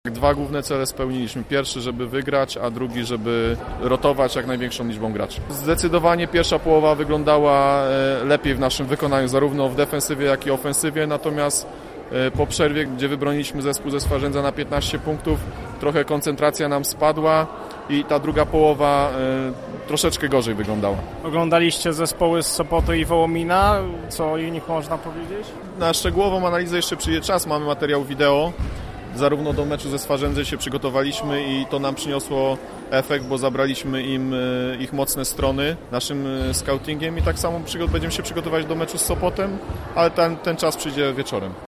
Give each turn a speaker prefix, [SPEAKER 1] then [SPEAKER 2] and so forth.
[SPEAKER 1] Dwa główne cele spełniliśmy. Pierwszy, żeby wygrać, a drugi, żeby rotować jak największą liczbą graczy. Zdecydowanie pierwsza połowa wyglądała lepiej w naszym wykonaniu, zarówno w defensywie, jak i ofensywie, natomiast po przerwie, gdzie wybroniliśmy zespół ze Swarzędza na 15 punktów, trochę koncentracja nam spadła i ta druga połowa troszeczkę gorzej wyglądała.
[SPEAKER 2] Oglądaliście zespoły z Sopotu i Wołomina, co o nich można powiedzieć?
[SPEAKER 1] Na szczegółową analizę jeszcze przyjdzie czas, mamy materiał wideo. Zarówno do meczu ze Swarzędzem się przygotowaliśmy i to nam przyniosło efekt, bo zabraliśmy im ich mocne strony naszym scoutingiem i tak samo będziemy się przygotować do meczu z Sopotem, ale ten czas przyjdzie wieczorem.